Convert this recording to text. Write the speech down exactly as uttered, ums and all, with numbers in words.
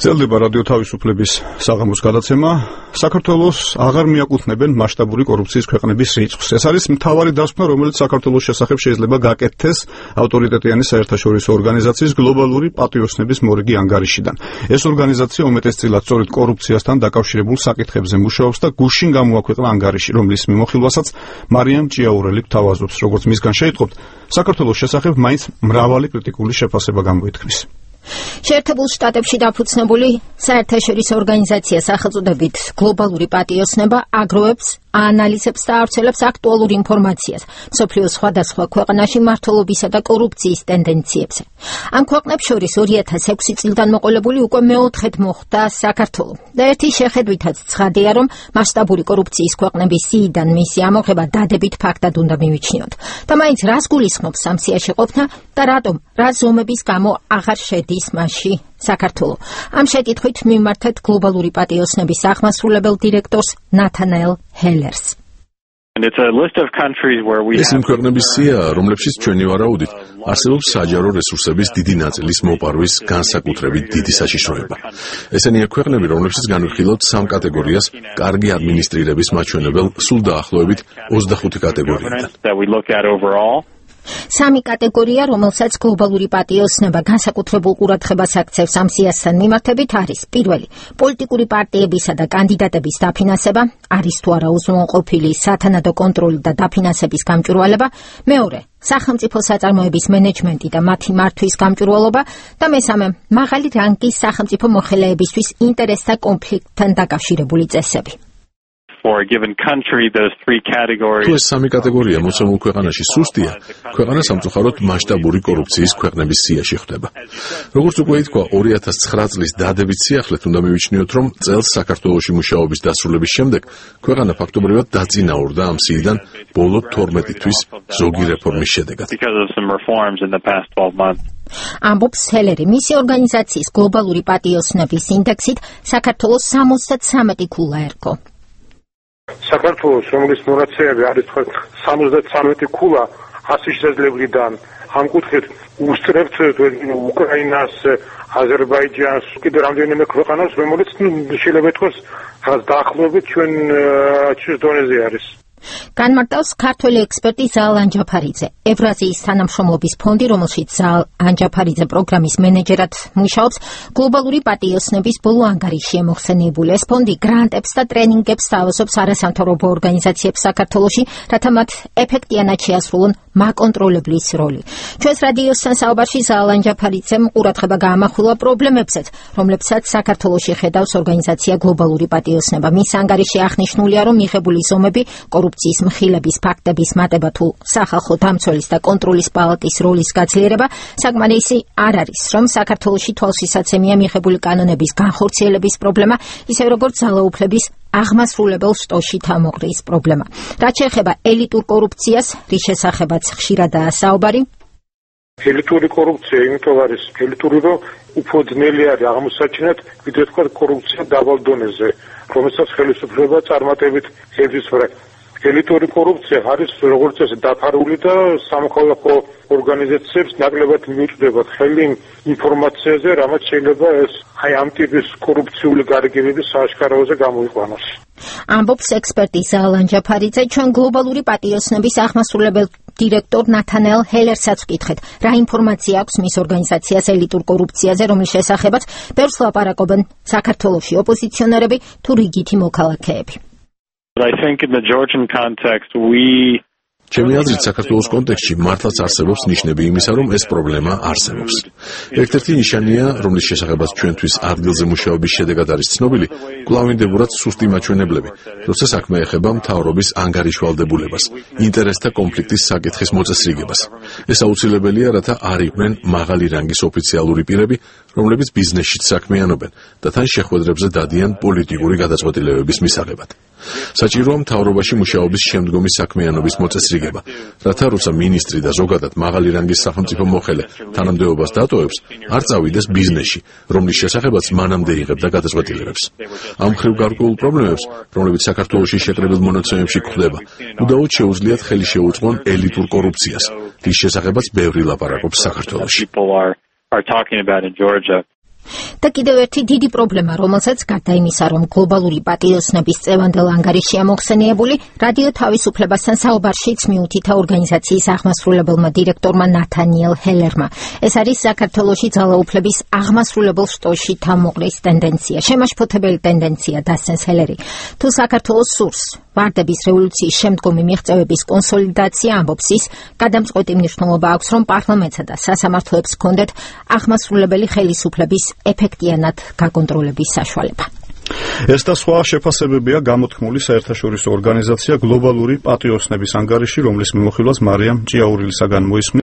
გრძელდება რადიო თავისუფლების საღამოს გადაცემა. საქართველოს აღარ მიაკუთვნებენ მასშტაბური კორუფციის ქვეყნების რიცხვს. ეს არის მთავარი დასკვნა, რომელიც საქართველოს შესახებ შეიძლება გაკეთდეს ავტორიტეტიანი საერთაშორისო ორგანიზაციის გლობალური პატიოსნების მორიგი ანგარიშიდან. ეს ორგანიზაცია უმეტესწილად სწორედ კორუფციასთან დაკავშირებულ საკითხებზე მუშაობს და გუშინ გამოაქვეყნა ანგარიში, რომლის მიმოხილვასაც მარიამ ჭიაურელი გთავაზობს. როგორც მისგან შეიტყობთ, საქართველოს შესახებ მაინც მრავალი კრიტიკული შეფასება გამოითქმის. შეერთებულ შტატებში დაფუძნებული საერთაშორისო ორგანიზაცია სახელწოდებით გლობალური პატიოსნება აგროვებს, აანალიზებს და ავრცელებს აქტუალურ ინფორმაციას მსოფლიოს სხვადასხვა ქვეყანაში მმართველობისა და კორუფციის ტენდენციებზე. ამ ქვეყნებს შორის ორი ათას ექვსი წლიდან მოყოლებული უკვე მეოთხედ მოხვდა საქართველო. და ერთი შეხედვითაც ცხადია, რომ მასშტაბური კორუფციის ქვეყნების სიიდან მისი ამოღება დადებით ფაქტად უნდა მივიჩნიოთ. და მაინც რას გულისხმობს ამ სიაში ყოფნა და რატომ, რა ზომების გამო აღარ შედის მასში საქართველო. ამ შეკითხვით მიმართეთ გლობალური პატიოსნების აღმასრულებელ დირექტორს ნათანაელ ჰელერს. ეს იმ ქვეყნების სია, რომლებშიც ჩვენი ვარაუდით არსებობს საჯარო რესურსების დიდი ნაწილის მოპარვის განსაკუთრებით დიდი საშიშროება. ესენია ქვეყნები, რომლებშიც განვიხილოთ სამ კატეგორიას კარგი ადმინისტრირების მაჩვენებელ სულ დაახლოებით ოცდახუთი კატეგორიიდან. სამი კატეგორია, რომელსაც გლობალური პატიოსნება განსაკუთრებულ ყურადღებას აქცევს ამ სიასთან მიმართებით, არის: პირველი, პოლიტიკური პარტიებისა და კანდიდატების დაფინანსება, არის თუ არა უზრუნველყოფილი სათანადო კონტროლი და დაფინანსების გამჭვირვალება; მეორე, სახელმწიფო საწარმოების მენეჯმენტი და მათი მართვის გამჭვირვალობა; და მესამე, მაღალი რანგის სახელმწიფო მოხელეებისთვის ინტერესთა კონფლიქტთან დაკავშირებული წესები. თუ ეს სამი კატეგორია მოცემულ ქვეყანაში სუსტია, ქვეყანა სამწუხაროდ მასშტაბური კორუფციის ქვეყნების სიაში ხდება. როგორც უკვე ითქვა, ორი ათას ცხრა წლის დადებით სიახლეთ უნდა მივიჩნიოთ, რომ წელს საქართველოში მუშაობის დასრულების შემდეგ ქვეყანა ფაქტობრივად დაწინაურდა ამ სიიდან ბოლო თორმეტი თვის ზოგი რეფორმის შედეგად. ამბობს ჰელერი. მისი ორგანიზაციის გლობალური პატიოსნების ინდექსით საქართველოს სამოცდათვრამეტი ქულა ერგო. საქართველოს, რომლის მონაცემები არის თქვენ სამოცდათვრამეტი ქულა ასი შესაძლებლიდან, ამ კუთხით უსწრებთ უკრაინას, აზერბაიჯანს, კიდევ რამდენიმე ქვეყანას, რომელიც შეიძლება ითქვას დაახლოებით ჩვენ ჩვენს დონეზე არის. განმარტავს ქართველი ექსპერტი ზაალ ანჯაფარიძე. ევრაზიის თანამშრომლობის ფონდი, რომელშიც ზაალ ანჯაფარიძე პროგრამის მენეჯერად მუშაობს, გლობალური პატიოსნების ბოლო ანგარიშია მოხსენიებული. ეს ფონდი გრანტებს და ტრენინგებს სთავაზობს არასამთავრობო ორგანიზაციებს საქართველოში, რათა მათ ეფექტიანად შეასრულონ მაკონტროლებლის როლი. ჩვენს რადიოსთან საუბარში ზაალ ანჯაფარიძემ ყურადღება გაამახვილა პრობლემებსაც, რომლებსაც საქართველოში ხედავს ორგანიზაცია გლობალური პატიოსნება. მის ანგარიში აღნიშნულია, რომ მიღებული ზომები კორუფციის მხილების ფაქტების მატება თუ სახალხო დამცველის და კონტროლის პალატის როლის გაცილიერება საკმარისი არ არის, რომ საქართველოში თვალშისაცემია მიღებული კანონების განხორციელების პრობლემა, ისე როგორც ძალაუფლების აღმასრულებელ შტოში თამოყრის პრობლემა. რაც შეეხება ელიტურ კორუფციას, რის შესახებაც ხშირადაა საუბარი. ელიტური კორუფცია იმიტომ არის ელიტური, რომ უფრო ძნელი არის აღმოსაჩინად, ვიდრე თქვა კორუფცია დაბალ დონეზე, რომელსაც ხელისუფლება წარმატებით ებრძვის. ელიტური კორუფცია არის როგორც წესი დაფარული და სამოქალაქო ორგანიზაციებს ნაკლებად მიუწვდებათ ხელი ინფორმაციაზე, რამაც შეიძლება ეს აი ამ ტიპის კორუფციული გარიგებების სააშკაროზე გამოიყვანოს. ამბობს ექსპერტი ზაალ ანჯაფარიძე. ჩვენ გლობალური პატიოსნების აღმასრულებელ დირექტორ ნათანაელ ჰელერსაც ვკითხეთ, რა ინფორმაცია აქვს მის ორგანიზაციას ელიტურ კორუფციაზე, რომლის შესახებაც ბევრს ლაპარაკობენ საქართველოში ოპოზიციონერები თუ რიგითი მოქალაქეები. I think in the Georgian context we ჩემი აზრით, საქართველოს კონტექსტში მართლაც არსებობს ნიშნები იმისა, რომ ეს პრობლემა არსებობს. ერთ-ერთი ნიშანია, რომლის შესახებაც ჩვენთვის ადგილზე მუშაობის შედეგად არის ცნობილი, კვლავინდებურად სუსტი მაჩვენებლები, როცა საქმე ეხება მთავრობის ანგარიშვალდებულებას, ინტერესთა კონფლიქტის საკითხის მოწესრიგებას. ეს აუცილებელია, რათა არ იყვნენ მაღალი რანგის ოფიციალური პირები, რომლებიც ბიზნესშიც საქმიანობენ და თან შეხვედრებზე დადიან პოლიტიკური გადაწყვეტილებების მისაღებად. საჭიროა მთავრობაში მუშაობის შემდგომი საქმიანობის მოწესრიგება, რათა როცა მინისტრი და ზოგადად მაღალი რანგის სახელმწიფო მოხელე თანამდებობას დატოვებს, არ წავიდეს ბიზნესში, რომლის შესახებაც მანამდე იღებდა გადაწყვეტილებებს. ამ მხრივ გარკვეულ პრობლემებს, რომლებიც საქართველოში შეკრებილ მონაცემებში გვხვდება, უდაოდ შეუძლიათ ხელი შეუწყონ ელიტურ კორუფციას, რის შესახებაც ბევრი ლაპარაკობს საქართველოში. და კიდევ ერთი დიდი პრობლემა, რომელსაც გარდა იმისა, რომ გლობალური პატიოსნების წევანდელ ანგარიშია მოხსენიებული, რადიო თავისუფლებასთან საუბარშიც მიუთითა ორგანიზაციის აღმასრულებელმა დირექტორმა ნათანიელ ჰელერმა. ეს არის საქართველოში ძალაუფლების აღმასრულებელ შტოში თავმოყრის ტენდენცია, შემაშფოთებელი ტენდენცია, დასცენს ჰელერი. თუ საქართველოს სურს ვარდების რევოლუციის შემდგომი მიღწევების კონსოლიდაცია, ამბობს ის, გადამწყვეტი მნიშვნელობა აქვს, რომ პარლამენტსა და სასამართლოებს ჰქონდეთ აღმასრულებელი ხელისუფლების ეფექტიანად გაკონტროლების საშუალება. ეს და სხვა შეფასებებია გამოთქმული საერთაშორისო ორგანიზაცია გლობალური პატიოსნების ანგარიში, რომლის მიმოხილვას მარიამ ჭიაურილისაგან მოისმინეთ.